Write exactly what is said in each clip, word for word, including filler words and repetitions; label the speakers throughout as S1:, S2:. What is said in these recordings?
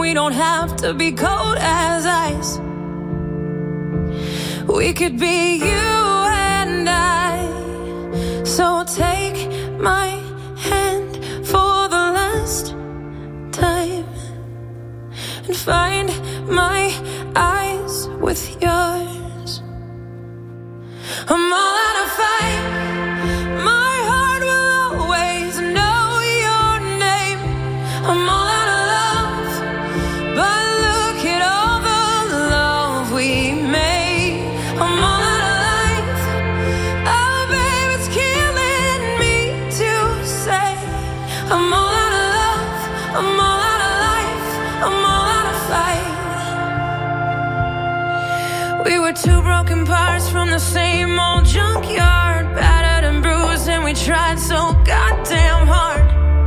S1: we don't have to be cold as ice. We could be you and I. So take my hand for the last time and find my eyes with yours. I'm all out of fight. My heart will always know your name. I'm all out of love, but look at all the love we made. I'm all out of life. Oh, babe, it's killing me to say. I'm all out of love. I'm all out of life. I'm all out of fight. We were two broken parts from the same old junkyard, battered and bruised, and we tried so goddamn hard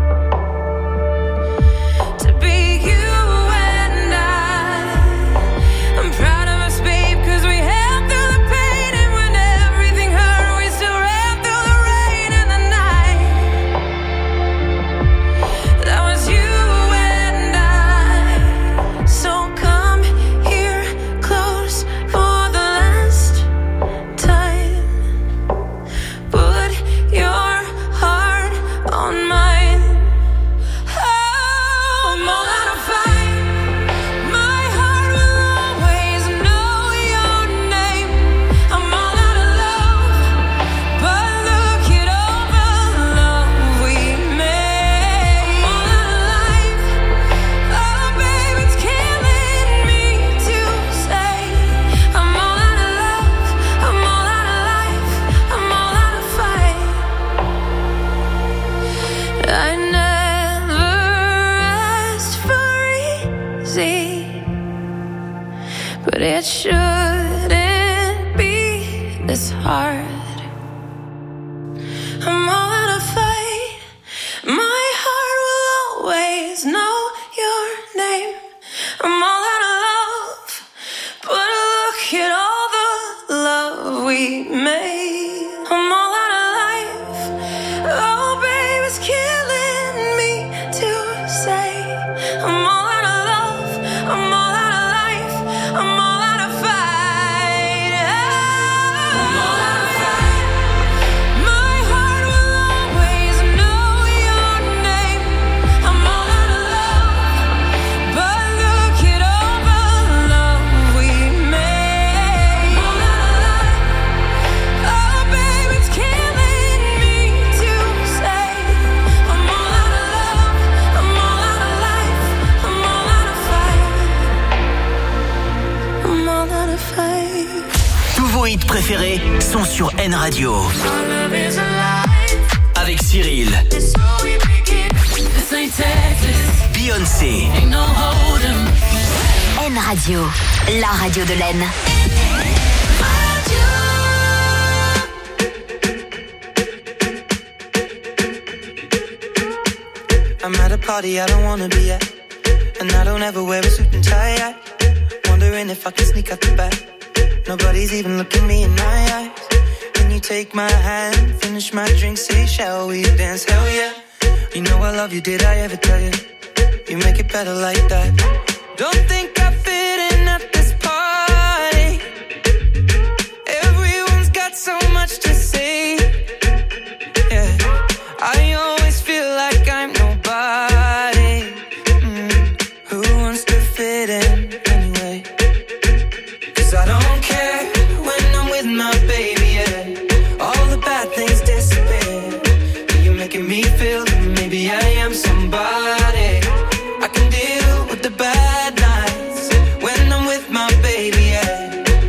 S1: to be you and I. I'm proud of us, babe, cause we held through the pain, and when everything hurt, we still ran through the rain and the night. That was you and I. So come here close for the last time. Put your heart on mine. Oh, I'm all out of fight. My heart will always know your name. I'm all out of love, but look at all the love we made. I'm all out of life. Oh, babe, it's killing me to say. I'm all out of love. I'm all out of life. I'm all out of fight. I never asked for easy, but it shouldn't be this hard. I'm all out of fight. My heart will always know your name. I'm all out of love, but look at all the love we made. I'm all out of life. Oh, babe, it's killing me to say. I'm all out of love. I'm all out of life. I'm all out of fight. I'm all out of fight. My heart will always know your name. I'm all out of love, but look at all the love we made. I'm all out of life. Oh, babe, it's killing me to say. I'm all out of love. I'm all out of life. I'm all out of fight. I'm all out of fight.
S2: Tous vos hits préférés sont sur N Radio.
S1: Our love is alive.
S2: Avec Cyril,
S1: It's so we begin. This ain't Texas.
S2: Beyoncé,
S1: Ain't no hold'em.
S3: N Radio, la radio de l'Aisne.
S4: I'm at a party I don't wanna be at, and I don't ever wear a suit and tie yet. Wondering if I can sneak out the back. Nobody's even looking me in my eyes. Can you take my hand, finish my drink, say shall we dance? Hell yeah. You know I love you, did I ever tell you? You make it better like that. Don't think I fit in at this party. Everyone's got so much to say. Yeah, I always feel like I'm nobody. Mm, who wants to fit in anyway? Cause I don't care when I'm with my baby, yeah. All the bad things disappear. You're making me feel that maybe I am somebody. I can deal with the bad nights when I'm with my baby, yeah.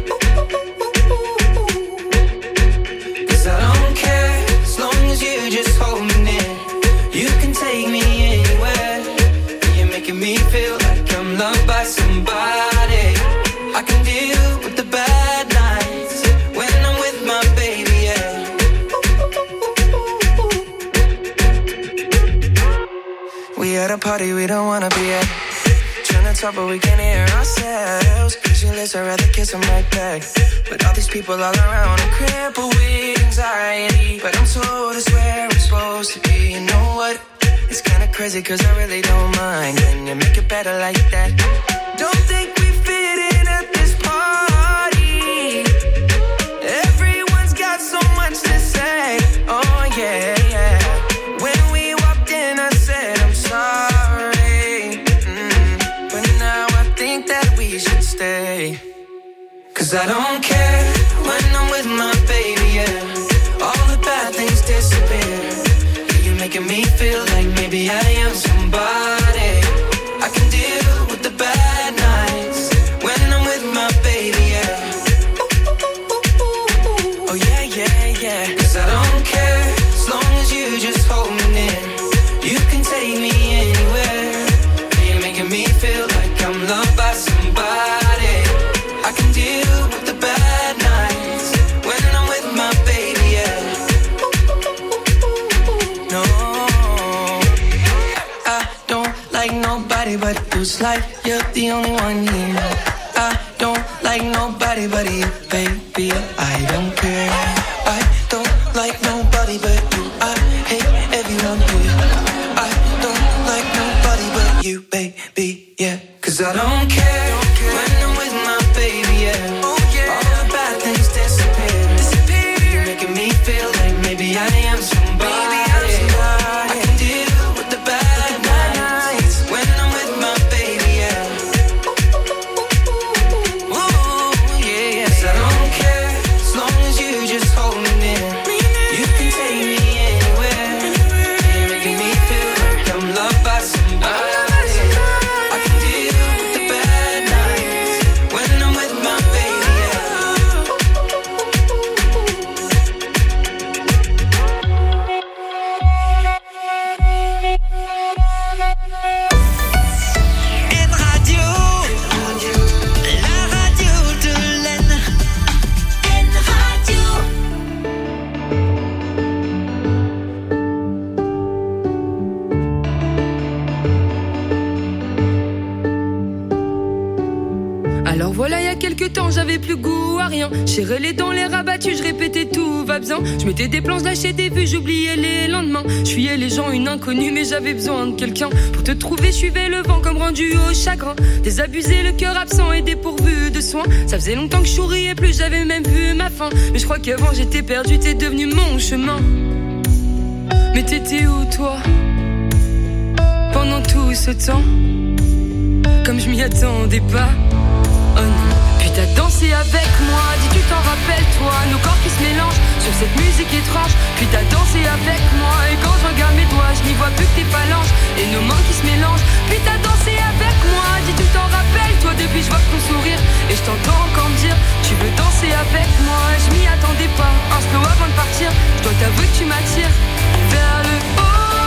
S4: Cause I don't care as long as you just hold me near. You can take me anywhere. You're making me feel like I'm loved by somebody. I can deal with the bad nights when I'm with my baby, yeah. We at a party we don't wanna be at. Trying to talk but we can't hear ourselves. Pictureless, I'd rather kiss them right back. But all these people all around, I'm crippled with anxiety. But I'm told it's where I'm supposed to be. You know what? It's kinda crazy cause I really don't mind. Can you make it better like that? Don't think we fit in at this party. Everyone's got so much to say. Oh yeah, yeah. When we walked in I said I'm sorry. Mm. But now I think that we should stay. Cause I don't care when I'm with my baby, yeah. All the bad things disappear. You're making me feel like maybe I am somebody. I can deal with the bad nights when I'm with my baby, yeah. Oh yeah, yeah, yeah. Cause I don't care as long as you just hold me near. You can take me anywhere. You're making me feel like I'm loved by somebody. I can deal with the bad nights when I'm with my baby, yeah. No, I don't like nobody but you. It's like you're the only one here. I don't like nobody but you, baby. I don't care. I don't like nobody but you. I hate everyone here. I don't like nobody but you, baby, yeah. Cause I don't care when I'm with my baby, yeah. Oh yeah. All the bad things disappear. Disappear. You're making me feel like maybe I am somebody. Maybe I'm somebody. I can deal with the bad, with the bad nights when I'm with my baby, yeah. Ooh, yeah, yeah. Cause I don't care as long as you just hold me near. You can take me anywhere. You're making me feel like I'm loved by somebody. I can deal with the bad nights when I'm with my baby, yeah.
S5: N Radio, la radio de l'Aisne.
S3: N Radio.
S6: Alors voilà, il y a quelques temps, j'avais plus goût à rien. Serrais les dents, les rabattus, je répétais tout va bien. Je mettais des plans, je lâchais des vues, j'oubliais les lendemains. Je fuyais les gens, une inconnue, mais j'avais besoin de quelqu'un. Pour te trouver, je suivais le vent comme rendu au chagrin. Désabusé, le cœur absent et dépourvu de soins. Ça faisait longtemps que je souriais plus, j'avais même vu ma fin. Mais je crois qu'avant j'étais perdu, t'es devenu mon chemin. Mais t'étais où toi pendant tout ce temps? Comme je m'y attendais pas. Oh non, puis t'as dansé avec moi, dis tu t'en rappelles toi, nos corps qui se mélangent sur cette musique étrange. Puis t'as dansé avec moi, et quand je regarde mes doigts, je n'y vois plus que tes phalanges et nos mains qui se mélangent. Puis t'as dansé avec moi, dis tu t'en rappelles toi, depuis je vois ton sourire et je t'entends encore me dire tu veux danser avec moi. Je m'y attendais pas, un slow avant de partir, je dois t'avouer que tu m'attires vers le haut.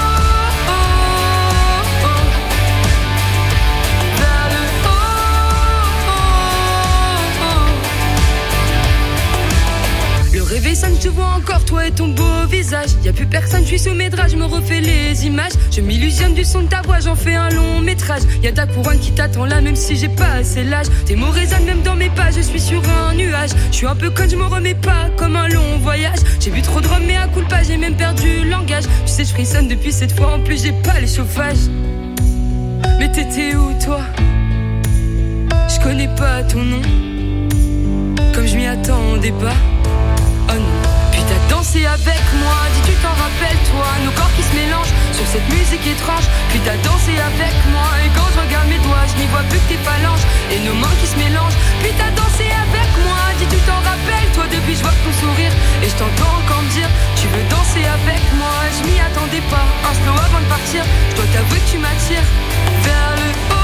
S6: Le réveil sonne, je te vois encore, toi et ton beau visage. Y'a plus personne, je suis sous mes draps, je me refais les images. Je m'illusionne du son de ta voix, j'en fais un long métrage. Y'a ta couronne qui t'attend là, même si j'ai pas assez l'âge. Tes mots résonnent même dans mes pas, je suis sur un nuage. Je suis un peu conne, je me remets pas, comme un long voyage. J'ai bu trop de rhum, mais à coup de pas, j'ai même perdu le langage. Tu sais, je frissonne depuis cette fois, en plus j'ai pas les chauffages. Mais t'étais où toi? Je connais pas ton nom, comme je m'y attendais pas. Oh non, puis t'as dansé avec moi, dis tu t'en rappelles toi, nos corps qui se mélangent sur cette musique étrange. Puis t'as dansé avec moi, et quand je regarde mes doigts, je n'y vois plus que tes phalanges et nos mains qui se mélangent. Puis t'as dansé avec moi, dis tu t'en rappelles toi, depuis je vois ton sourire et je t'entends encore me dire tu veux danser avec moi. Je m'y attendais pas, un slow avant de partir, je dois t'avouer que tu m'attires vers le haut.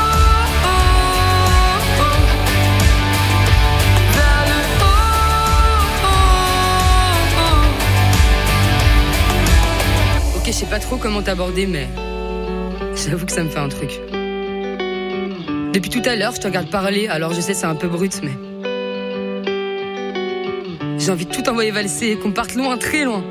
S6: Ok, je sais pas trop comment t'aborder, mais j'avoue que ça me fait un truc. Depuis tout à l'heure, je te regarde parler, alors je sais c'est un peu brut, mais j'ai envie de tout envoyer valser et qu'on parte loin, très loin.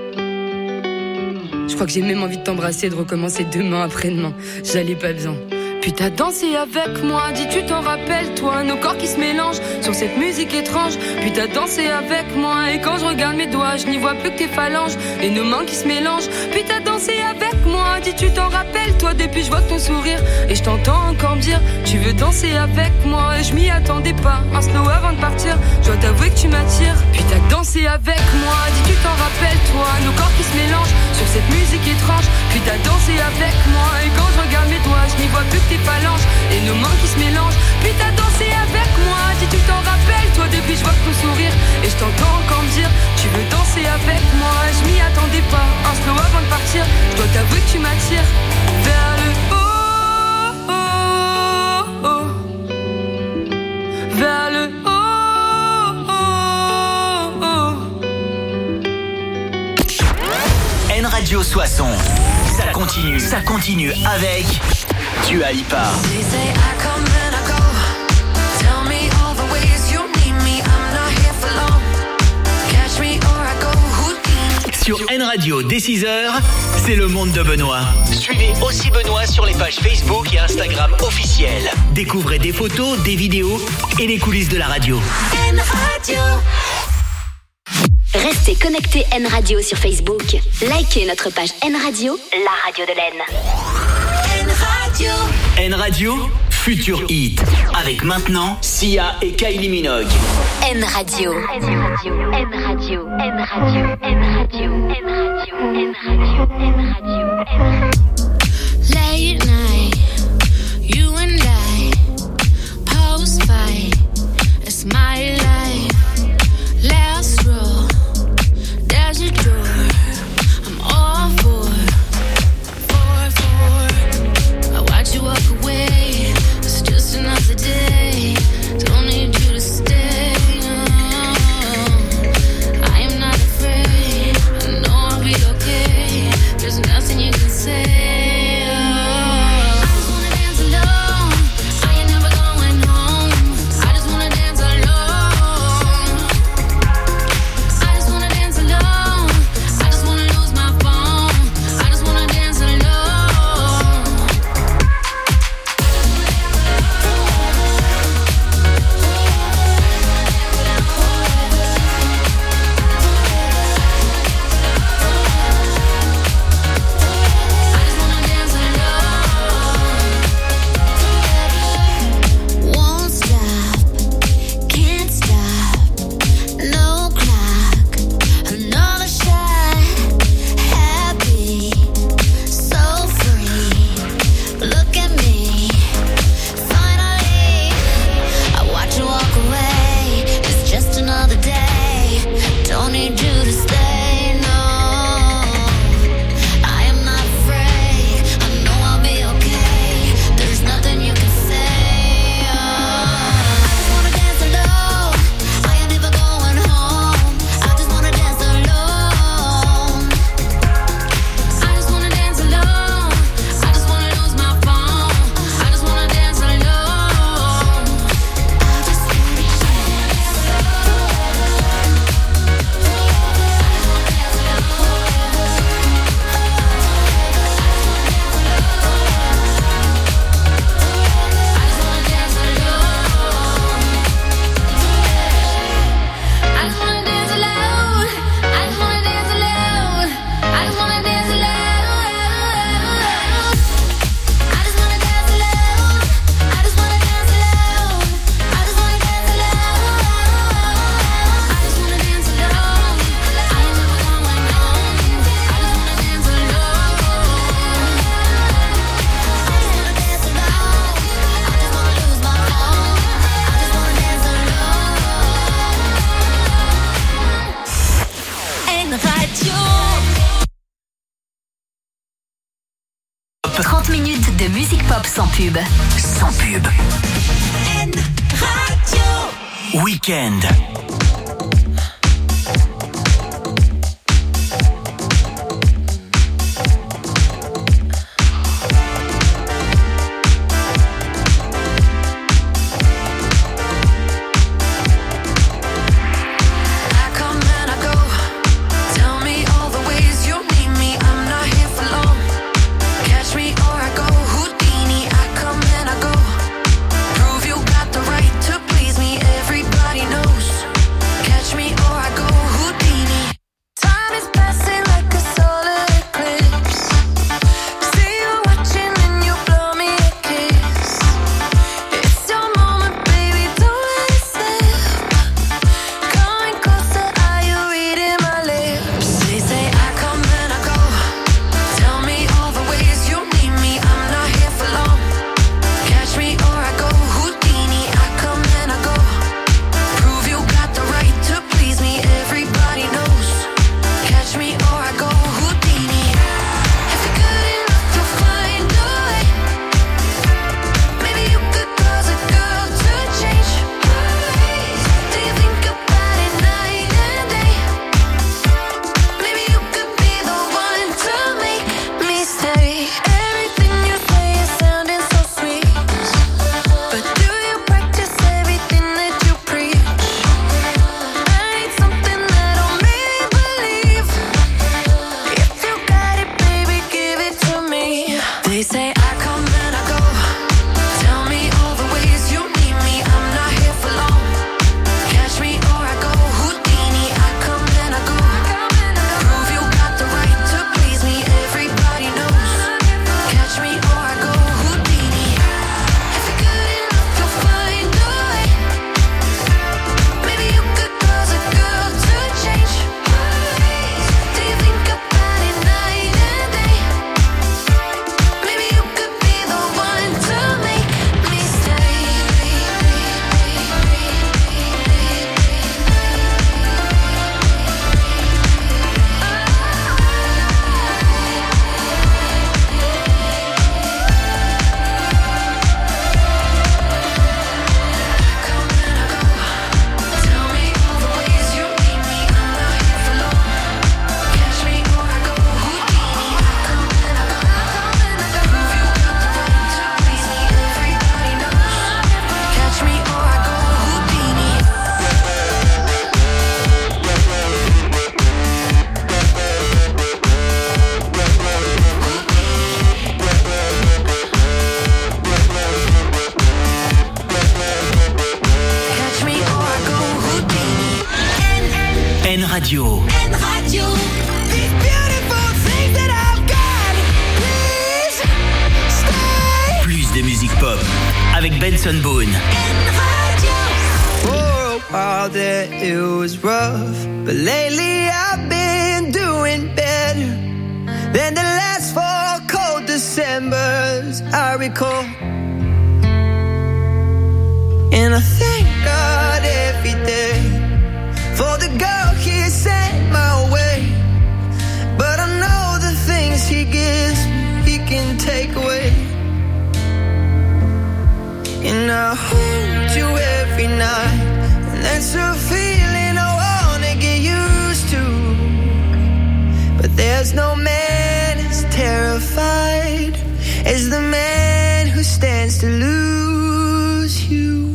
S6: Je crois que j'ai même envie de t'embrasser et de recommencer demain après-demain. J'allais pas bien. Puis t'as dansé avec moi, dis tu t'en rappelles toi, nos corps qui se mélangent sur cette musique étrange. Puis t'as dansé avec moi et quand je regarde mes doigts, je n'y vois plus que tes phalanges et nos mains qui se mélangent. Puis t'as dansé avec moi, dis tu t'en rappelles toi, depuis je vois ton sourire et je t'entends encore me dire tu veux danser avec moi. Et je m'y attendais pas, un slow avant de partir, je dois t'avouer que tu m'attires. Puis t'as dansé avec moi, dis tu t'en rappelles toi, nos corps qui se mélangent sur cette musique étrange. Puis t'as dansé avec moi et quand je regarde mes doigts, je n'y vois plus que tes phalanges et nos mains qui se mélangent. Puis t'as dansé avec moi, dis tu t'en rappelles toi, depuis je vois ton sourire et je t'entends encore me dire tu veux danser avec moi. Et je m'y attendais pas, un slow avant de partir, je dois t'avouer que tu m'attires vers le haut, oh, oh, vers le haut, oh, oh.
S2: N Radio Soissons, ça continue, ça continue avec Dua Lipa. Sur N Radio, dès six heures, c'est le monde de Benoît. Suivez aussi Benoît sur les pages Facebook et Instagram officielles. Découvrez des photos, des vidéos et les coulisses de la radio.
S3: N Radio. Restez connectés N Radio sur Facebook. Likez notre page N Radio, la radio de l'Aisne. N Radio.
S2: N Radio, futur hit. Avec maintenant Sia et Kylie Minogue.
S3: N Radio. N Radio. N Radio. N Radio. N Radio. N Radio. N Radio. N Radio. N Radio.
S7: Late night, you and I, post fight, it's my life. Last row, there's a door, I'm all for, for, for. I watch you walk away, it's just another day, don't need you to stay. Oh, I am not afraid, I know I'll be okay, there's nothing you can say.
S3: trente minutes de musique pop sans pub.
S2: Sans pub.
S3: N Radio.
S2: Week-end.
S1: Catch me or I go Houdini. I come They say I come and I go. Tell me all the ways you need me. I'm not here for long. Catch me or I go Houdini. I come and I go. Prove you got the right to please me. Everybody knows. Catch me or I go Houdini. If you're good enough, you'll find a way. Maybe you could cause a girl to change. Do you think about it night and day? Maybe you could be the one to make me stay. Come and I go. Tell me all the ways you need me. I'm not here for long. Catch me or I go Houdini. I come and I go. Prove you got the right to please me. Everybody knows. Catch me or I go Houdini. Catch me or I go Houdini.
S2: N Radio.
S1: N Radio. These beautiful things that I've got. Please stay.
S2: Plus de musique pop avec Benson Boone.
S1: N Radio.
S4: For a while there it was rough, but lately I've been doing better than the last four cold Decembers I recall. And I thank God every day for the girl He sent my way. But I know the things He gives me, He can take away. And I hold you every night, and that's a feeling I wanna get used to. But there's no man as terrified as the man who stands to lose you.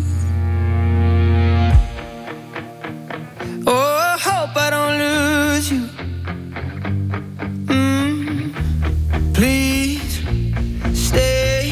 S4: Oh, I hope I don't lose you. Mm, please stay.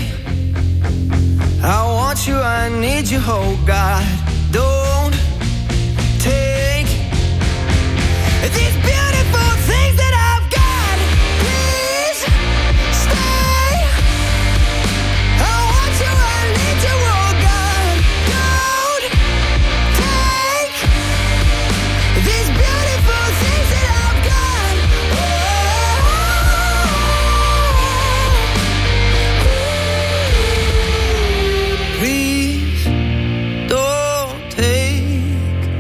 S4: I want you, I need you, oh God. Don't take these beautiful things that I've got. Please stay. I want you, I need you, oh God. Don't take these beautiful things that I've got. Please don't take.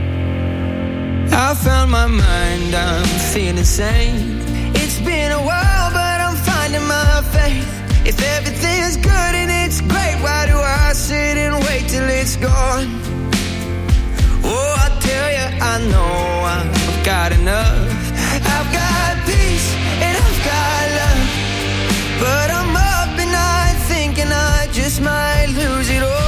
S4: I found my mind, I'm feeling sane. It's been a while, but I'm finding my faith. If everything's good and it's great, why do I sit and wait till it's gone? Oh, I tell you, I know I've got enough. I've got peace and I've got love, but I'm up at night thinking I just might lose it all.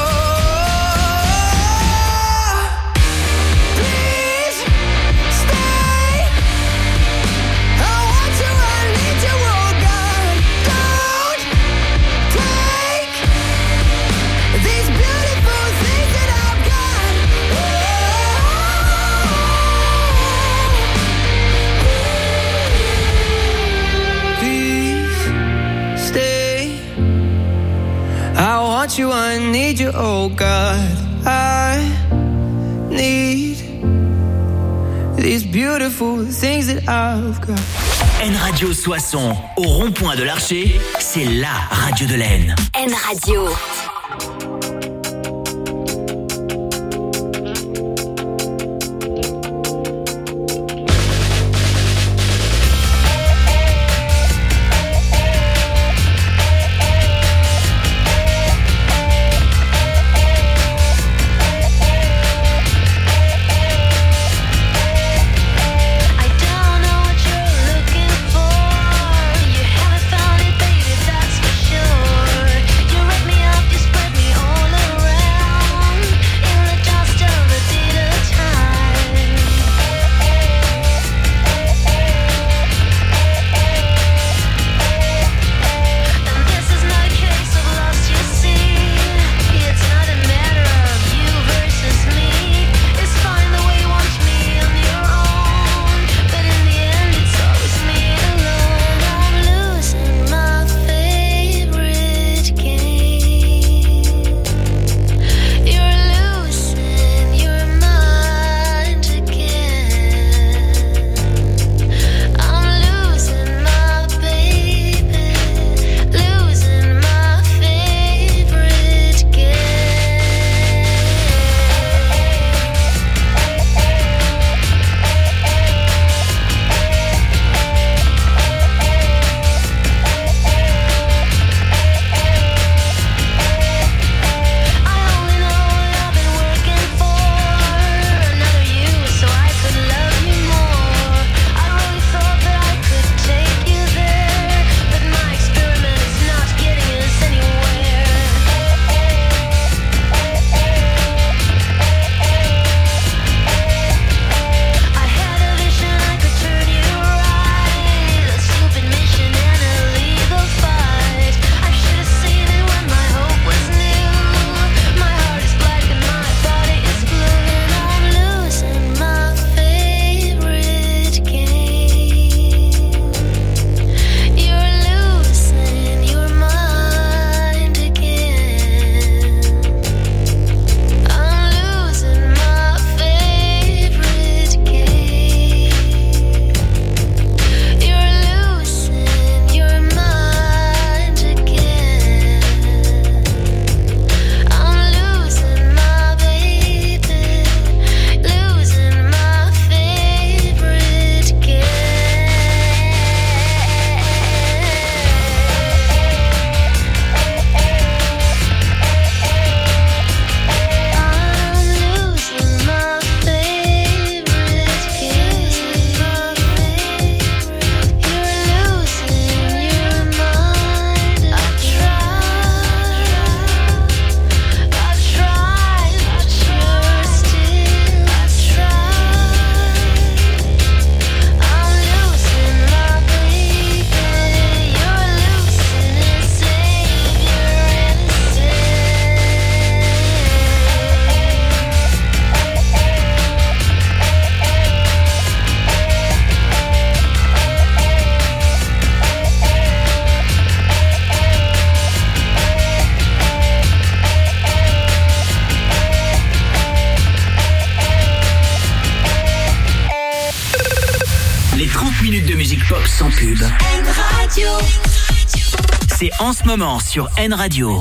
S4: Please stay. I want you, I need you, oh God. Don't take these beautiful things that I've got. Please stay. I want you, I need you, oh God. I need these beautiful things that I've got.
S2: N Radio Soissons, au rond-point de l'Archer, c'est la radio de l'Aisne.
S3: N Radio.
S7: I don't know what you're looking for. You haven't found it, baby, that's for sure. You rip me up, you spread me all
S2: sans pub.
S1: N Radio.
S2: C'est en ce moment sur N Radio.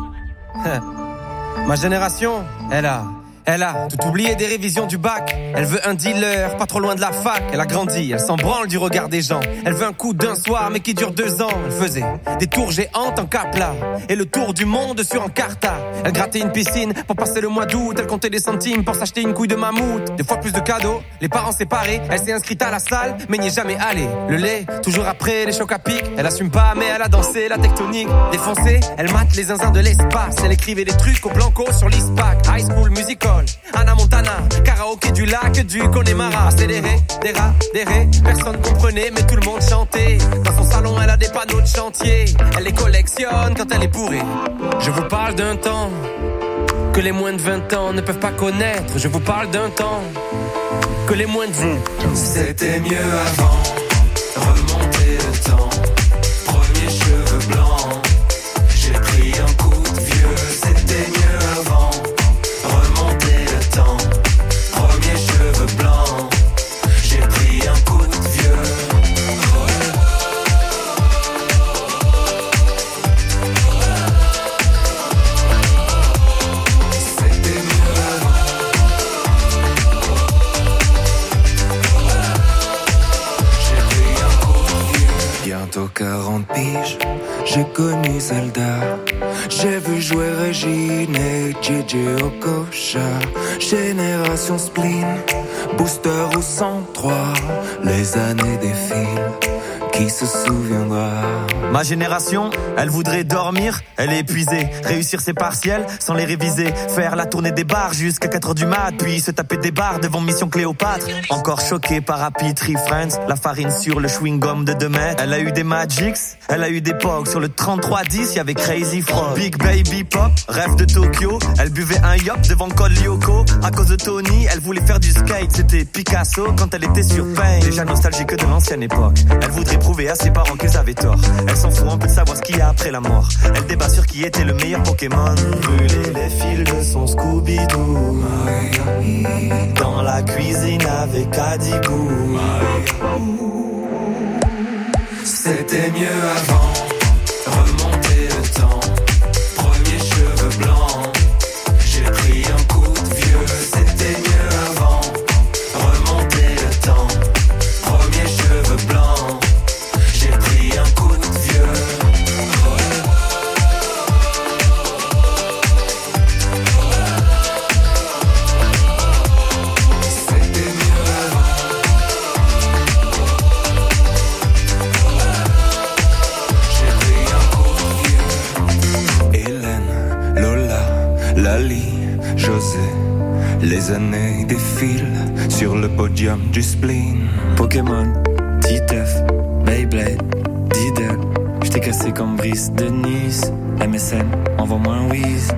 S8: Ma génération, elle a, elle a tout oublié des révisions du bac. Elle veut un dealer, pas trop loin de la fac. Elle a grandi, elle s'en branle du regard des gens. Elle veut un coup d'un soir, mais qui dure deux ans. Elle faisait des tours géantes en Capla et le tour du monde sur Encarta. Elle grattait une piscine pour passer le mois d'août. Elle comptait des centimes pour s'acheter une couille de mammouth. Des fois plus de cadeaux, les parents séparés. Elle s'est inscrite à la salle, mais n'y est jamais allée. Le lait, toujours après les chocs à pic. Elle assume pas, mais elle a dansé la tectonique. Défoncée, elle mate les zinzins de l'espace. Elle écrivait des trucs au blanco sur l'ISPAC. High School Musical, Anna Montana, karaoké du lac du Connemara. Accéléré, des rats, des rés, personne comprenait, mais tout le monde chantait. Dans son salon, elle a des panneaux de chantier. Elle les collectionne quand elle est bourrée. Je vous parle d'un temps que les moins de vingt ans ne peuvent pas connaître. Je vous parle d'un temps que les moins de vingt.
S9: C'était mieux avant, remonter le temps. Premier cheveux blancs, j'ai pris un coup de vieux. C'était mieux avant, remonter le temps. Premier cheveux blancs, j'ai pris un coup de vieux. C'était mieux avant. J'ai pris un coup de vieux. Bientôt quarante piges, j'ai connu Zelda. J'ai vu jouer Régine et J J Okocha. Génération spleen, booster au cent trois. Les années défilent, qui se souviendra?
S8: Ma génération, elle voudrait dormir, elle est épuisée. Réussir ses partiels sans les réviser. Faire la tournée des bars jusqu'à quatre heures du mat. Puis se taper des bars devant Mission Cléopâtre. Encore choquée par Happy Tree Friends. La farine sur le chewing-gum de deux mètres. Elle a eu des Magics, elle a eu des Pogs. Sur le trente-trois dix, y'avait Crazy Frog. Big Baby Pop, rêve de Tokyo. Elle buvait un yop devant Col Lyoko. À cause de Tony, elle voulait faire du skate. C'était Picasso quand elle était sur Pain. Déjà nostalgique de l'ancienne époque. Elle voudrait prouver à ses parents qu'ils avaient tort. Elle s'en fout un peu de savoir ce qu'il y a après la mort. Elle débat sur qui était le meilleur Pokémon. Brûler les fils de son Scooby-Doo. Dans la cuisine avec Adibou.
S9: C'était mieux avant, remonter le temps. Premier cheveux blancs, j'ai pris un coup de vieux. C'était mieux avant, remonter le temps. Premier cheveux blancs, j'ai pris un coup de vieux. C'était mieux avant. J'ai pris un coup de vieux. Hélène, Lola, Lali, José. Les années défilent sur le podium du spleen.
S10: Pokémon, Titeuf, Beyblade, Diddle. J't'ai cassé comme Brice de Nice. M S N, envoie-moi un whiz.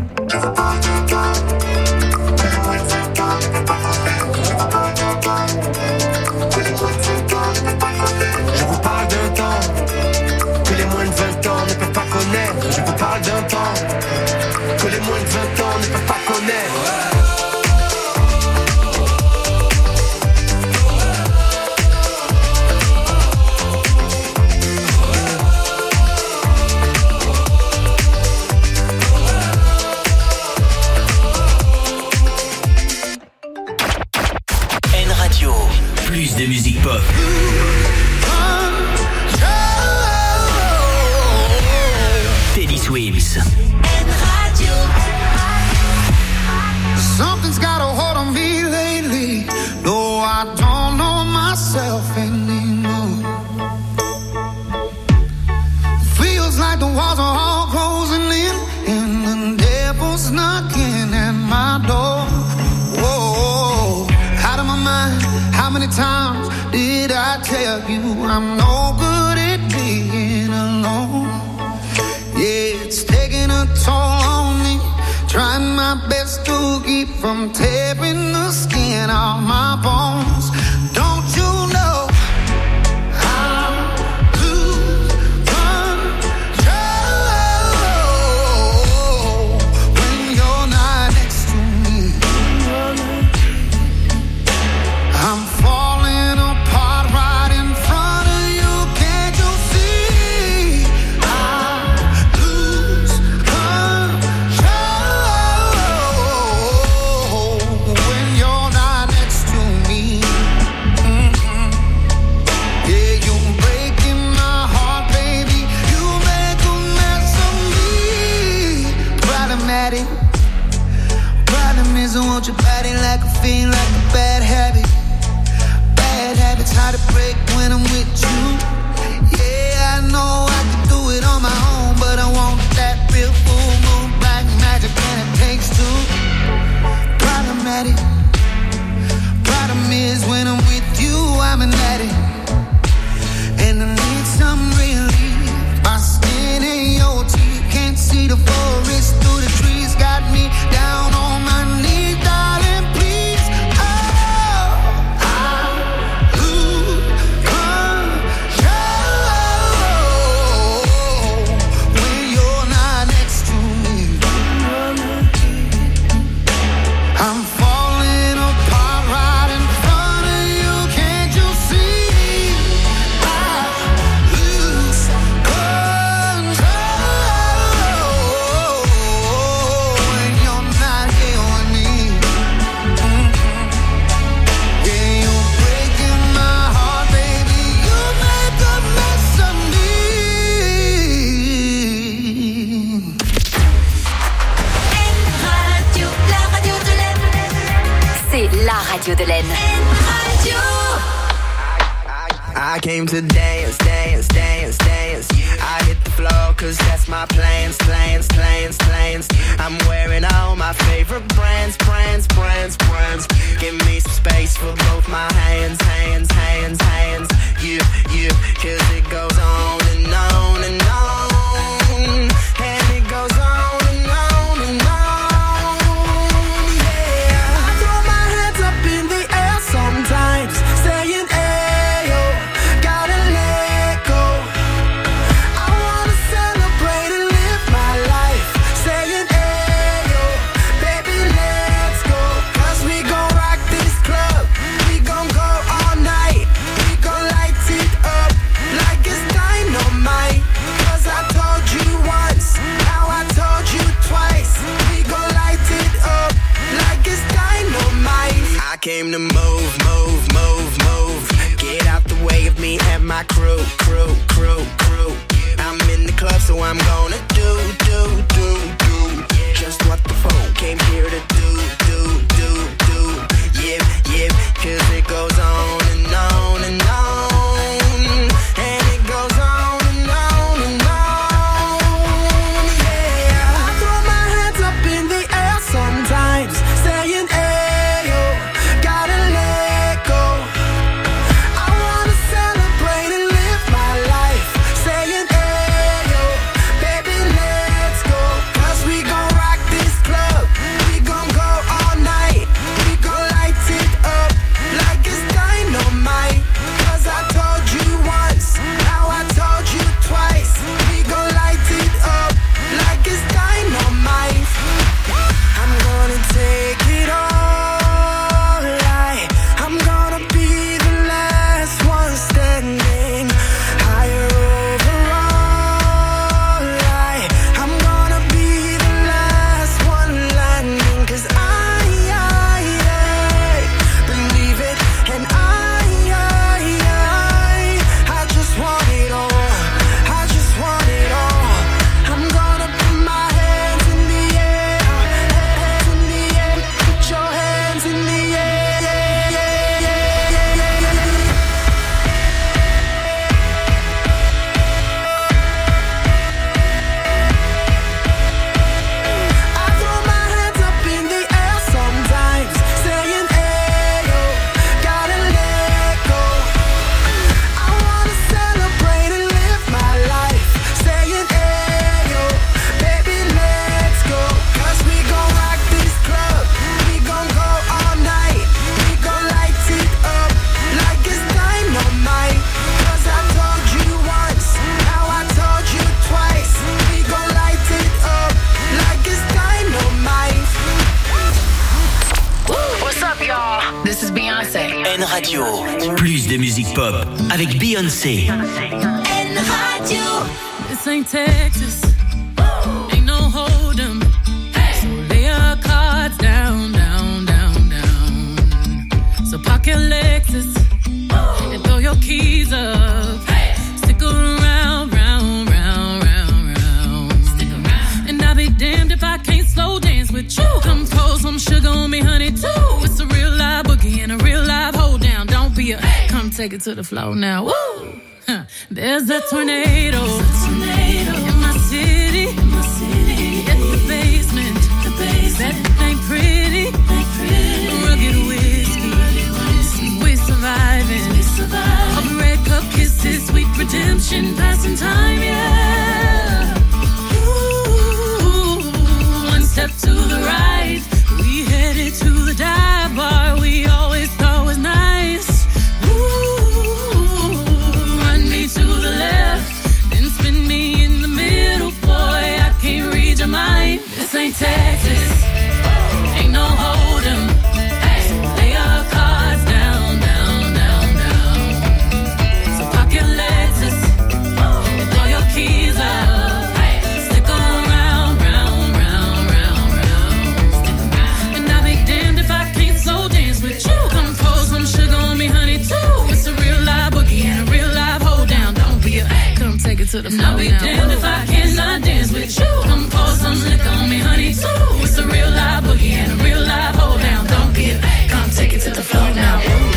S8: Je vous parle d'un temps que les moins de vingt ans ne peuvent pas connaître. Je vous parle d'un temps que les moins de vingt ans ne peuvent pas connaître.
S2: N Radio, plus de musique pop. Teddy Swims.
S11: Something's got a hold on me lately. No, I don't know myself anymore. Feels like the walls are all closing in, and the devil's knocking at my door. Whoa, out of my mind. How many times did I tell you I'm no good at being alone? Yeah, it's taking a toll on me. Trying my best to keep from tearing the skin off my bones. Don't you know how to run control when you're not next to me? I'm falling apart right in front of you. Can't want your body like a fiend, like a bad habit. Bad habits hard to break when I'm with you. Yeah, I know I can do it on my own, but I want that real full moon, black magic, and it takes two. Problematic. Problem is when I'm with you, I'm an addict, and I need some relief. My skin and your teeth can't see the forest through the trees. Got me down on my knees, darling, please. Oh, I lose control when you're not next to me. I'm falling apart right in front of you. Can't you see? I lose control when you're not here with me. Yeah, you're breaking my heart, baby. You make a mess of me.
S3: Radio, la radio de l'Aisne. C'est la radio de l'Aisne. Radio.
S12: I came to dance, dance, dance, dance. I hit the floor cause that's my plans, plans, plans, plans. I'm wearing all my favorite brands, brands, brands, brands. Give me some space for both my hands, hands, hands, hands. Yeah, yeah, cause it goes on and on and on. And it goes on and on and on. Yeah, I throw my hands up in the air sometimes, saying, ayo, gotta let go. I wanna celebrate and live my life, saying, ayo, baby, let's go. Cause we gon' rock this club, we gon' go all night. We gon' light it up like it's dynamite. Cause I told you once, now I told you twice. We gon' light it up like it's dynamite. I came to move, move, move, move. Get out the way of me and my crew, crew, crew, crew. I'm in the club, so I'm gonna do, do, do, do just what the phone came here to do, do, do, do. Yep, yep, cause it goes on and on and on. And it goes on and on and on. Yeah, I throw my hands up in the air sometimes, saying, ayo, gotta let go. I wanna celebrate and live my life, saying, ayo, baby, let's go. Cause we gon' rock this club, we gon' go all night. We gon' light it up like it's dynamite. Cause I told you once, now I told you twice. We gon' light it up like it's dynamite. I'm gonna take it all night. I'm gonna be the last one standing. Higher overall light. I'm gonna be the last one landing. Cause I, I, I believe it. And I, I, I, I just want it all. I just want it all. I'm gonna put my hands in the air. Hands in the air. Put your hands in the air. I throw my hands up in the air sometimes, saying, ayo, gotta let go. I wanna celebrate and live my life, saying, ayo, baby, let's go. Cause we gon' rock this club, we gon' go all night. We gon' light it up like it's dynamite. Cause I told you once, now I told you twice. We gon' light it up like it's dynamite.
S13: What's up, y'all? This is Beyonce.
S2: N Radio, plus de musique pop avec Beyoncé.
S3: N Radio.
S6: This ain't Texas, ain't no hold'em. So lay your cards down, down, down, down. So park your Lexus and throw your keys up. Stick around, round, round, round, round. And I'll be damned if I can't slow dance with you. Come pose
S14: some sugar on me, honey, too. It's a real live boogie and a real live hold down. Don't be a, hey. Come take it to the floor now. Woo! Huh. There's a tornado, a tornado in my city, in my city. In the basement, the basement. That ain't pretty, ain't pretty. Rugged whiskey, whiskey. We surviving, we surviving. All the red cup kisses, sweet redemption, passing time, yeah. Ooh, one step to the right, we headed to the dive bar we always thought was nice. Ooh, run me to the left, then spin me in the middle, boy. I can't read your mind. This ain't Texas, ain't no hold'em. Hey, lay your cards down, down, down, down. So pocket Lexus, and throw your keys up. Hey, stick around, round, round, round, round. And I'll be damned if I can't slow dance with you. Come pour some sugar on me, honey, too. It's a real live boogie and a real live hold down. Don't be a, come take it to the floor. I'll be damned if I cannot dance with you. Come pour some liquor on me, honey, too. It's a real live boogie and a real live hold down. Don't be a, come take it to the floor now. Ooh.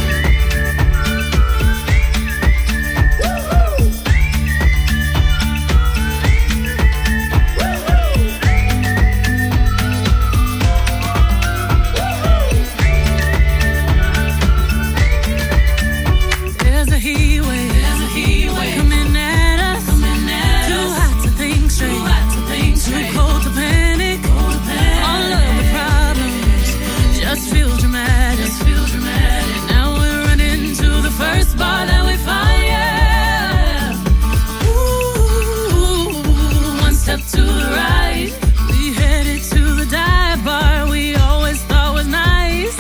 S14: There's a heat wave, there's a heat wave coming at us, coming at too us. Hot to think straight, too hot to think straight, too cold to panic, cold to panic. All of the problems just feel dramatic, just feel dramatic. Now we're running to the first bar that we find, yeah. Ooh, one step to the right, we headed to the dive bar we always thought was nice.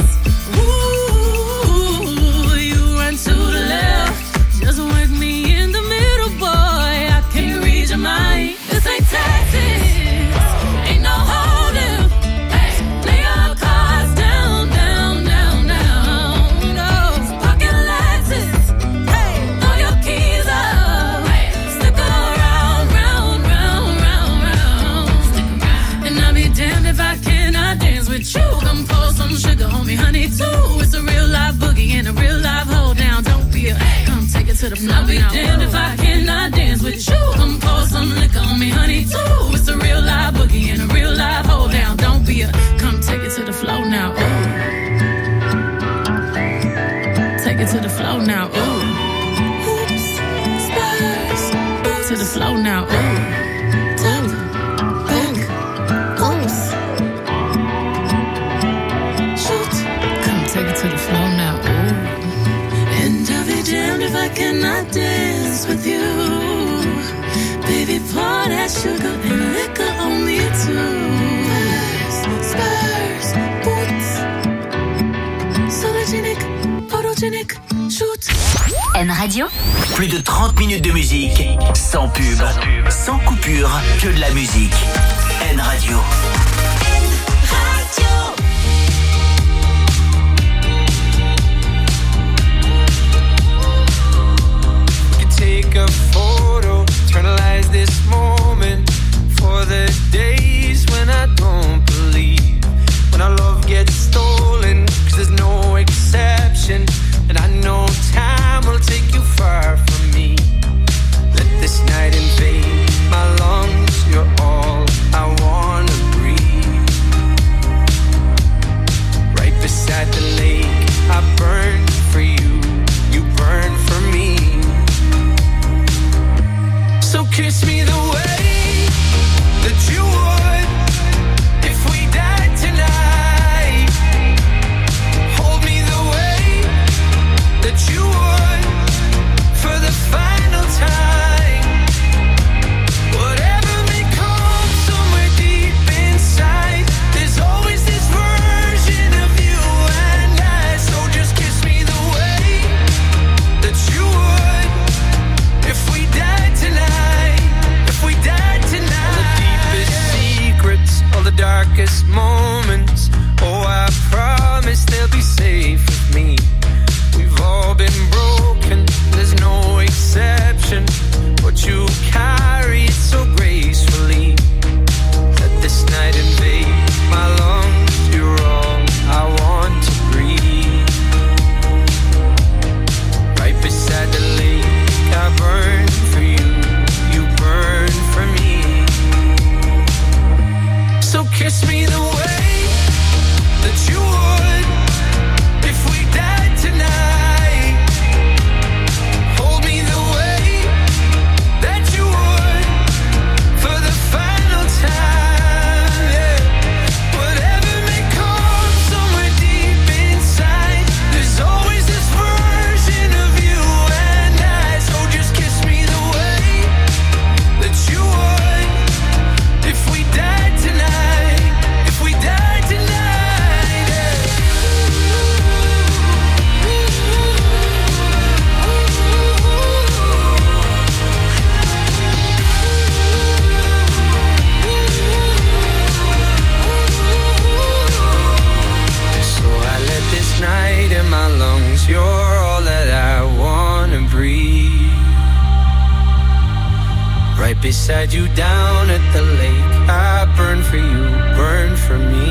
S14: Ooh, you run to the left, just work me in the middle, boy. I can't read your mind. This ain't Texas, ain't no hold'em. Hey, lay your cards down, down, down, down. No, pocket Lexus. Hey, throw your keys up. Hey, stick around, round, round, round, round. Stick around. And I'll be damned if I cannot dance with you. Come pour some sugar on me, honey, too. It's a real live boogie and a real live hold down. Don't be a, come take it to the floor. I'll be damned if I cannot dance with you. Come pour some liquor on me, honey, too. It's a real live boogie and a real live hold down. Don't be a, come take it to the floor now. Ooh. Take it to the floor now. Ooh. Oops, spurs. To the floor now. Ooh. Top, back, oops. Shoot. Come take it to the floor now. Ooh. And I'll be damned if I cannot dance with you. Baby, pour that sugar and liquor on me too. Spurs, boots, sologenic, photogenic, shoot.
S2: N Radio. Plus de trente minutes de musique, sans pub, sans, pub. sans coupure, que de la musique. N Radio.
S9: Take a photo, eternalize this moment for the days when I don't believe, when our love gets stolen, cause there's no exception, and I know time will take you far from me. Let this night invade my lungs, you're all I wanna breathe. Right beside the lake, I burn for you, you burn for me. So kiss me the way that you would if we died tonight. Hold me the way that you would for the final time. Whatever may come somewhere deep inside, there's always this version of you and I. So just kiss me the way that you would if we died tonight. We died tonight. All the deepest secrets, all the darkest moments. Oh, I promise they'll be safe with me. We've all been broken, there's no exception. But you carry it so gracefully. Let this night invade my lungs, you're all
S15: kiss me the way that you would if we died tonight. Hold me the way that you would for the final time. Yeah. Whatever may come somewhere deep inside, there's always this version of you and I. So just kiss me the way that you would if we died tonight. If we died tonight, yeah. So I let this night in my lungs, you're all that I wanna breathe. Right beside you down at the lake, I burn for you, burn for me.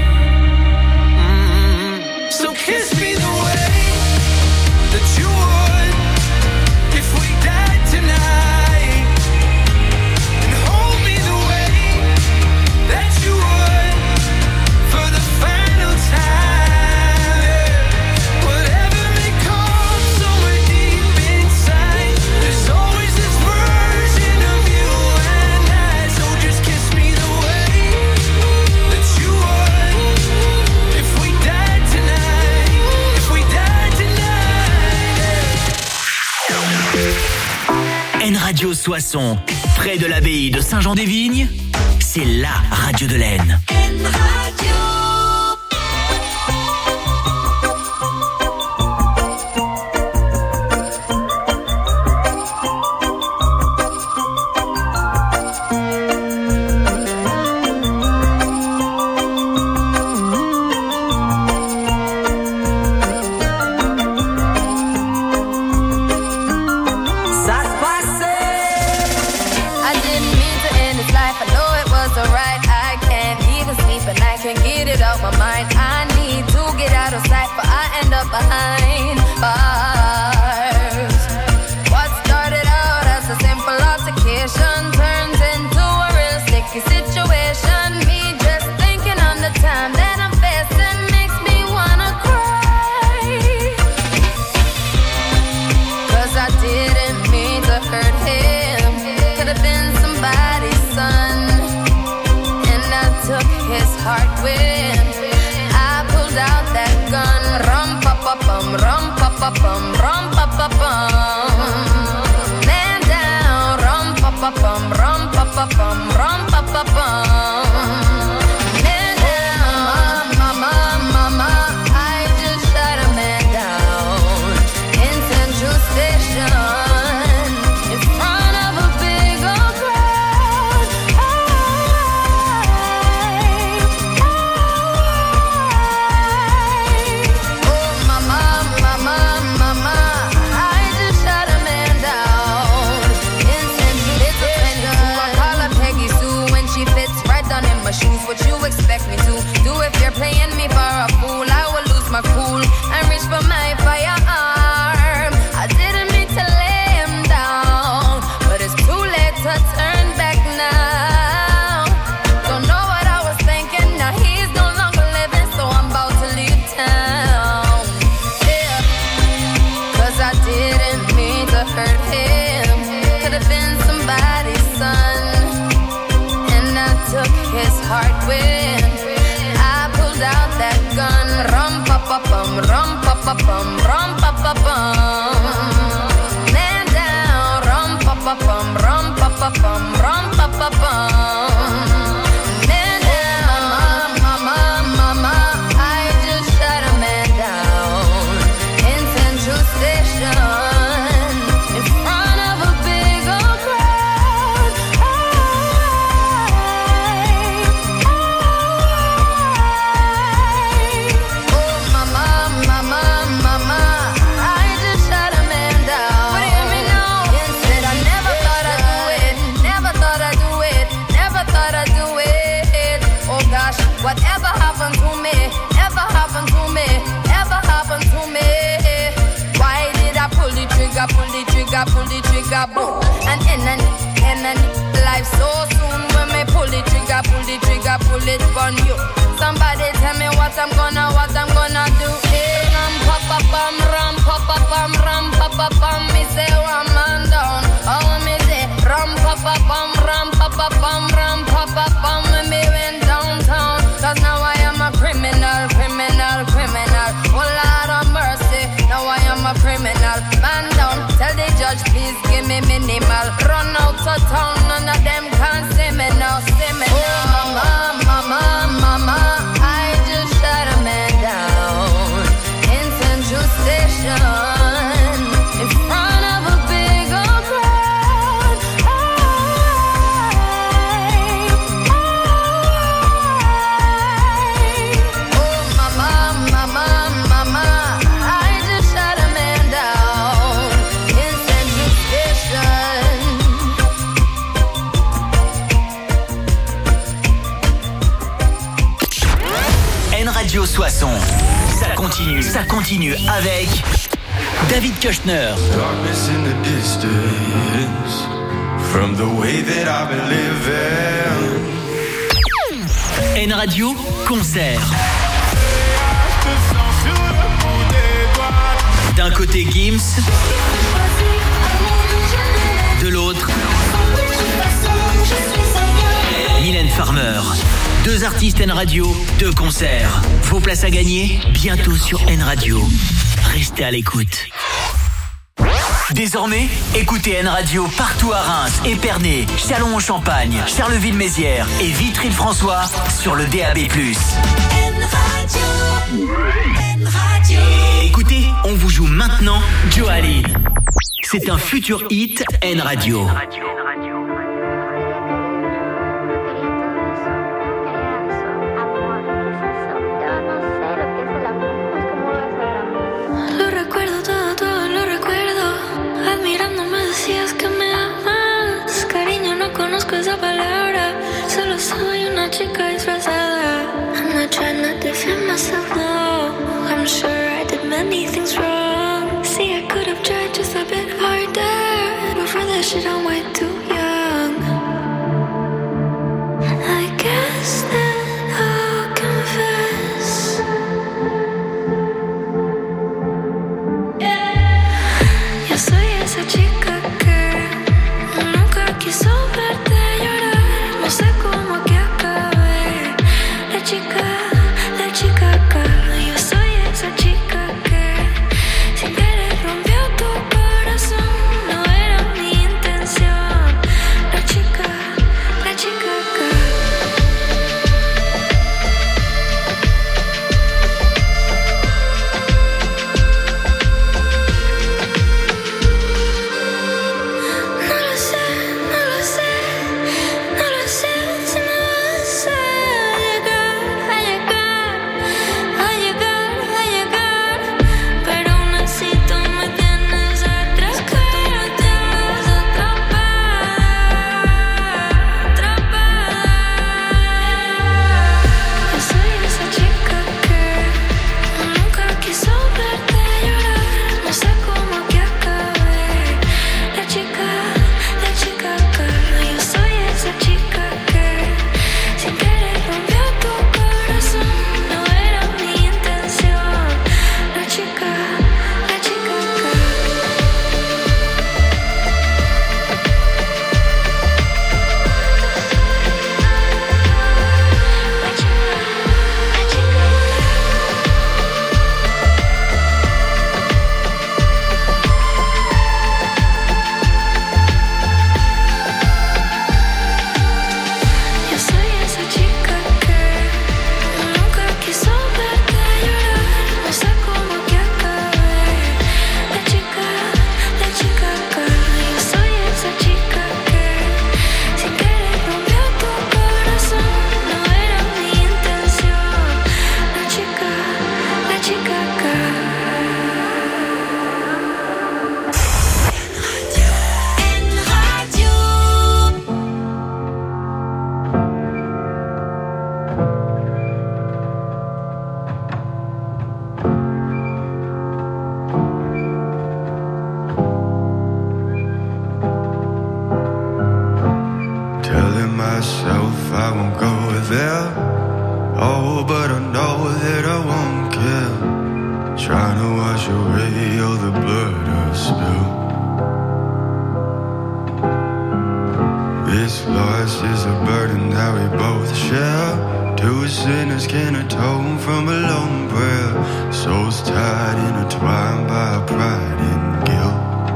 S15: Mm-hmm. So kiss me the way that you would if we died tonight, and hold me the way that you would for the final time. Yeah. Whatever may come somewhere deep inside, there's always this version of you and I. So just kiss me the way that you would if we died tonight. If we died tonight. Yeah.
S2: N Radio Soissons, près de l'abbaye de Saint-Jean-des-Vignes, c'est la radio de l'Aisne.
S16: I didn't mean to end his life. I know it was alright. I can't even sleep and I can't get it out my mind. I need to get out of sight, but I end up behind bars. What started out as a simple altercation turns into a real sticky situation. Me just thinking on the time that I'm facing makes me wanna cry. 'Cause I didn't mean to hurt him. Could have been somebody's son, and I took his heart with. I pulled out that gun, rum pa pa pum, rum pa pa pum, rum pa pa pum. Man down, rum pa pa pum, rum pa pa pum, rum pa pa pum. Man down, mama, mama, I just shot a man down in Central Station. In front of a big old crowd. I, I, oh, mama, mama, mama, I just shot a man down in Central Station. I call her Peggy Sue when she fits right down in my shoes. What you expect me to do if you're playing me for a fool? I will lose my cool and reach for my firearm. I didn't mean to lay him down, but it's too late to turn back now. Don't know what I was thinking, now he's no longer living, so I'm about to leave town. Yeah, 'cause I didn't mean to hurt him. Could have been somebody's son, and I took his heart with. I pulled out that gun, rum pa pa pum, rum pa pa pum, rum pa pa pum. Man down, rum pa pa pum, rum pa pa pum, rum pa pa pum. Man down, mama, mama, I just shot a man down in Central Station in front of a big old crowd. I, I, oh, mama, mama, mama, I just shot a man down. But hear me now, said I never thought I'd do it, never thought I'd do it, never thought I'd do it. Oh gosh, whatever happened to me, ever happened to me, ever happened to me. Why did I pull the trigger, pull the trigger, pull the trigger, boom? And in an, in an life so soon when me pull the trigger, pull the trigger, I pull it on you. Somebody tell me what I'm gonna, what I'm gonna do. Hey, ram, pa, pa, pam, ram, pa, pa, pam, ram, pa, pa, pam. Me say one man down. Oh, me say ram, pa, pa, pam, ram, pa, pa, pam, ram, pa, pa, pam. And me went downtown. Cause now I am a criminal, criminal, criminal. Oh, Lord of mercy. Now I am a criminal. Man down. Tell the judge, please give me minimal. Run out of town. None of them can see me now. See me now. Oh, mama, mama, mama. I just shot a man down in Central Station in front of a big old crowd. Oh, mama, mama, mama. I just shot a man down in Central Station.
S2: N Radio Soissons. Ça continue, ça continue avec David Kushner.
S9: Darkness in the distance from the way that I've been living.
S2: N Radio Concert. D'un côté Gims, de l'autre Mylène Farmer. Deux artistes N Radio, deux concerts. Vos places à gagner, bientôt sur N Radio. Restez à l'écoute. Désormais, écoutez N Radio partout à Reims, Épernay, Châlons-en-Champagne, Charleville-Mézières et Vitry-le-François sur le D A B plus.
S5: N Radio. N Radio.
S2: Écoutez, on vous joue maintenant Joaline. C'est un futur hit N Radio.
S7: Lo recuerdo todo, todo lo recuerdo. Admirando me decías que me amas. Cariño, no conozco esa palabra. Solo soy una chica disfrazada. I'm not trying to defend myself, no. I'm sure I did many things wrong. See, I could have tried just a bit harder. But for that shit, I'm way too young. I guess that I'll confess. Yo soy esa chica que nunca quiso verte llorar. No sé cómo aquí acabé. La chica, la chica acá. Yo soy esa chica que sin querer rompió tu corazón. No era mi intención. La chica, la chica acá.
S9: if I won't go there. Oh, but I know that I won't care. Trying to wash away all the blood I spill. This loss is a burden that we both share. Two sinners can atone from a lone prayer. Souls tied, intertwined by pride and guilt.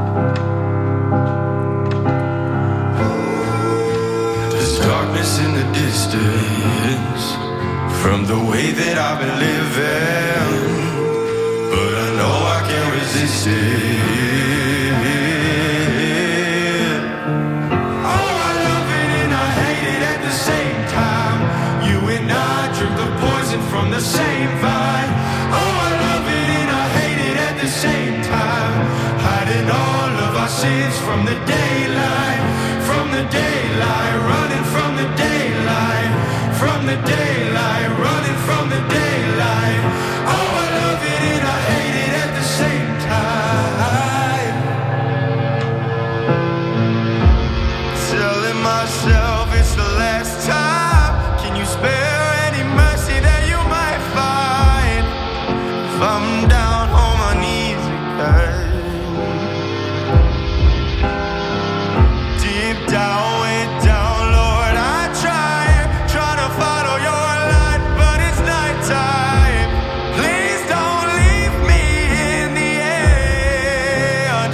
S9: There's darkness in the distance from the way that I've been living, but I know I can't resist it. Oh, I love it and I hate it at the same time. You and I drink the poison from the same vine. Oh, I love it and I hate it at the same time. Hiding all of our sins from the daylight, from the daylight, running from the daylight, from the daylight, running from the daylight. Oh, I love it and I hate it at the same time. Telling myself it's the last time. Can you spare any mercy that you might find? If I'm down on my knees again, deep down, way down, Lord, I try, trying to follow your light, but it's nighttime. Please don't leave me in the end.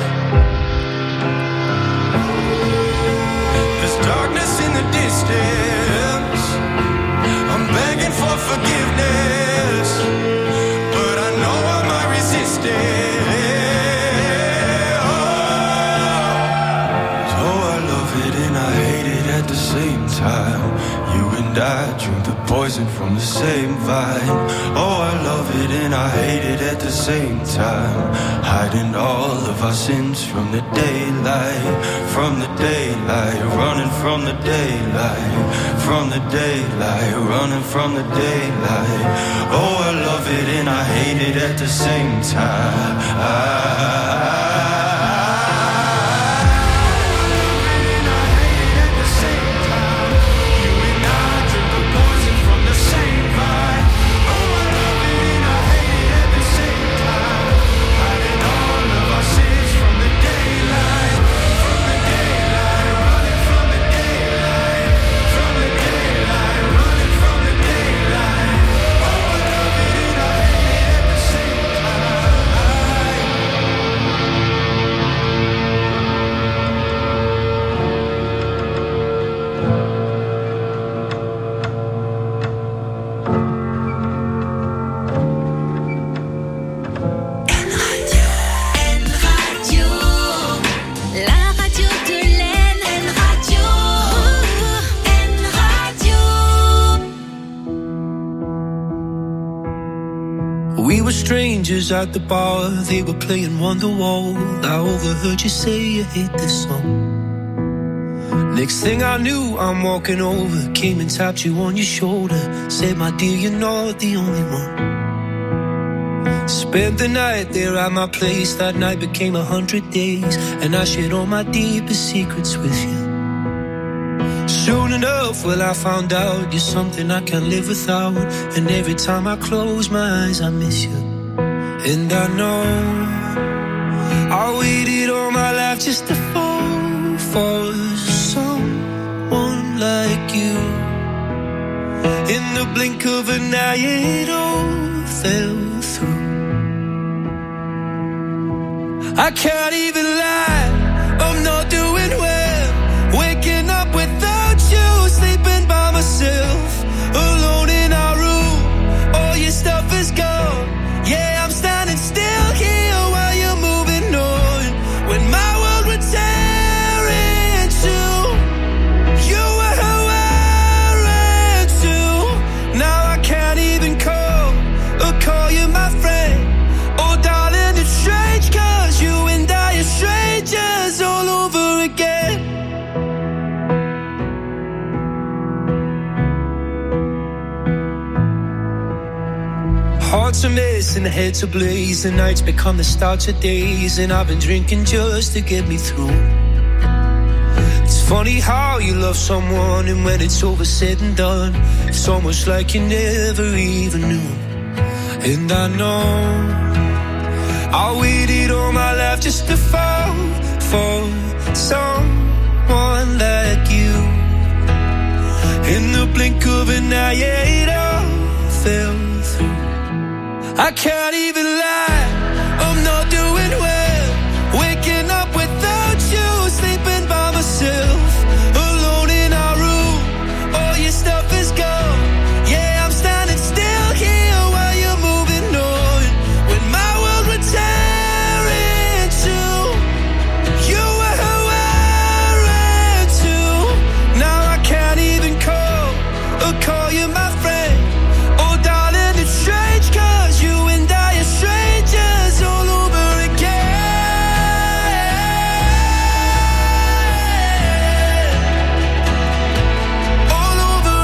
S9: There's darkness in the distance. I'm begging for forgiveness, but I know I might resist it. Oh, so I love it and I hate it at the same time. You and I drink the poison from the same vine. Oh, I love it and I hate it at the same time. Hiding all of our sins from the daylight, from the daylight, running from the daylight, from the daylight, running from the daylight. Oh, I love it and I hate it at the same time.
S17: Strangers at the bar, they were playing Wonderwall. I overheard you say you hate this song. Next thing I knew, I'm walking over, came and tapped you on your shoulder, said, my dear, you're not the only one. Spent the night there at my place, that night became a hundred days, and I shared all my deepest secrets with you. Soon enough, well, I found out you're something I can't live without, and every time I close my eyes, I miss you. And I know I waited all my life just to fall for someone like you. In the blink of an eye, it all fell through. I can't even lie, I'm not doing well. Waking up without you, sleeping by myself, alone in our room. All your stuff is gone. Yeah, I'm standing still here while you're moving on. When my world would tear in two, you were who I ran to. Now I can't even call or call you my friend. Oh, darling, it's strange, cause you and I are strangers all over again. Hearts a mess and heads ablaze. The nights become the starts of days, and I've been drinking just to get me through. It's Funny how you love someone and when it's over said and done, it's almost like you never even knew. And I know I waited all my life just to fall for someone like you. In the blink of an eye, yeah, it all fell through. I can't even lie, I'm not doing well. Waking up without you, sleeping by myself, alone in our room, all your stuff is gone. Yeah, I'm standing still here while you're moving on. When my world would tear in two, you were wearing too. Now I can't even call or call you my friend. Oh darling, it's strange cause you and I are strangers all over again. All over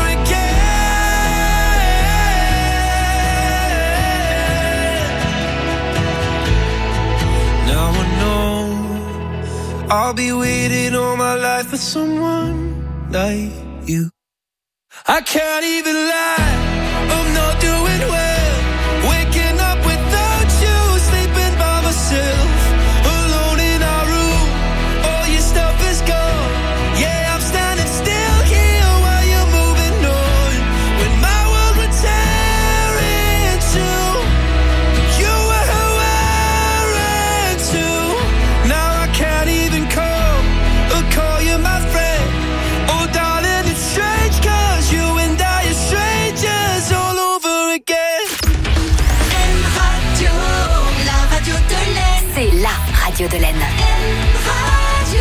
S17: again. Now I know I'll be waiting all my life for someone like you. I can't even lie, I'm not doing well. Waking up without you, sleeping by myself, alone in our room, all your stuff is gone. Yeah, I'm standing still here while you're moving on. When my world would tear in two, you were wearing too. Now I can't even call or call you my friend. Oh darling, it's strange cause you and I are strangers all over again.
S5: M Radio, la radio de l'Aisne.
S3: C'est la radio de l'Aisne.
S5: M Radio.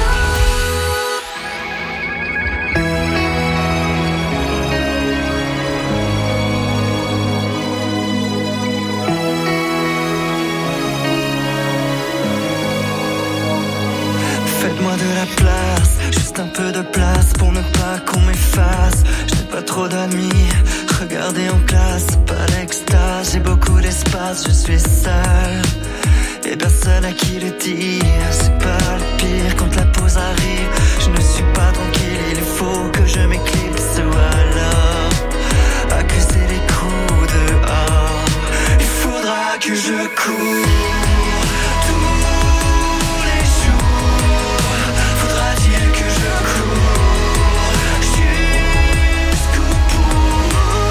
S10: Faites-moi de la place, juste un peu de place pour ne pas qu'on m'efface. J'ai pas trop d'amis, regardez en classe, pas d'extase. J'ai beaucoup d'espace, je suis seul et personne à qui le dire. C'est pas le pire quand la pause arrive. Je ne suis pas tranquille, il faut que je m'éclipse ou alors accuser les coups dehors. Il faudra que je cours tous les jours. Faudra-t-il que je cours jusqu'au bout?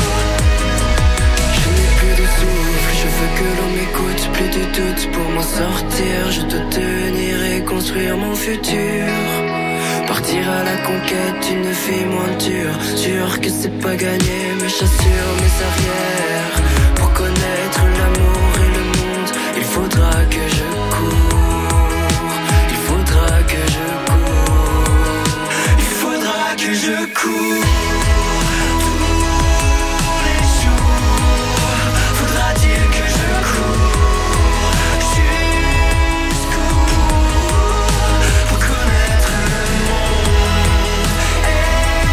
S10: Je n'ai plus de souffle, je veux que l'on m'écoute. Plus de doute pour m'en sortir. Je dois tenir et construire mon futur. Partir à la conquête d'une vie moins dure. Sûr que c'est pas gagné, mes chassures, mes arrières. Pour connaître l'amour et le monde, il faudra que je cours. Il faudra que je cours. Il faudra que je cours tous les jours. Faudra-t-il que je cours jusqu'au bout pour connaître le monde et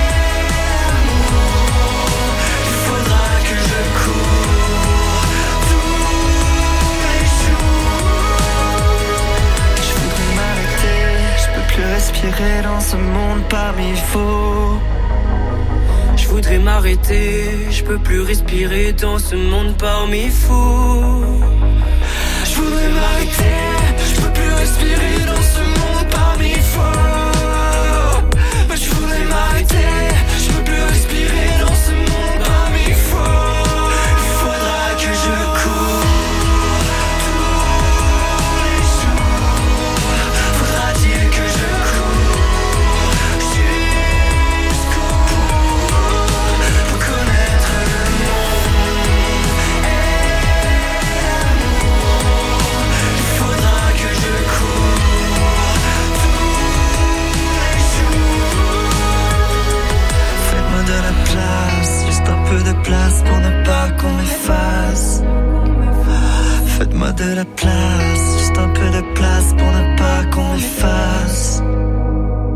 S10: l'amour? Il faudra que je cours tous les jours. Je voudrais m'arrêter, je peux plus respirer dans ce monde parmi faux. Je voudrais m'arrêter, je peux plus respirer dans ce monde parmi fous. Je voudrais m'arrêter, je peux plus respirer dans ce monde parmi faux. Mais je voudrais m'arrêter, je peux plus respirer dans ce monde parmi faux. Il faudra que je cours tous les jours. Faudra-t-il que je cours jusqu'au bout pour connaître le monde et l'amour? Il faudra que je cours tous les jours. Faites-moi de la place, juste un peu de place pour ne pas qu'on m'efface. Faites-moi de la place, juste un peu de place pour ne pas qu'on m'efface.